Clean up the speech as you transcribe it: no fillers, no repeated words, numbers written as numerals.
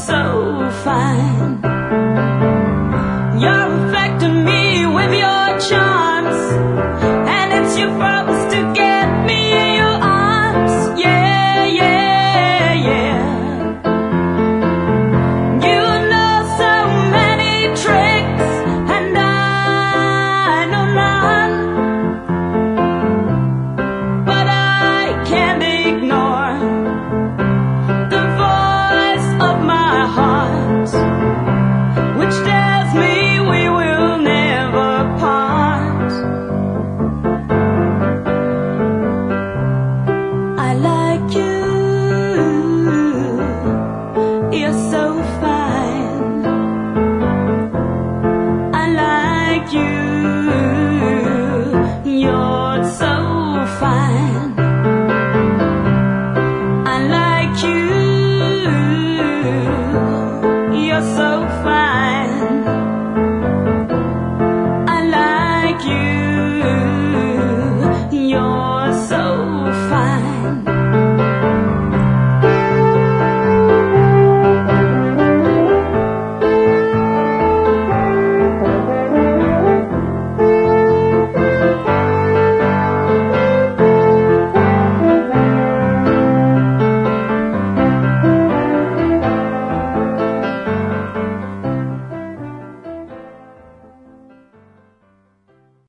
so fine. You're affecting me with your charms, and it's your purpose to get me in your arms. Yeah, yeah, yeah. You know so many tricks, and I know none, but I can't ignore the voice of my heart, which tells me we will never part. I like you, you're so fine.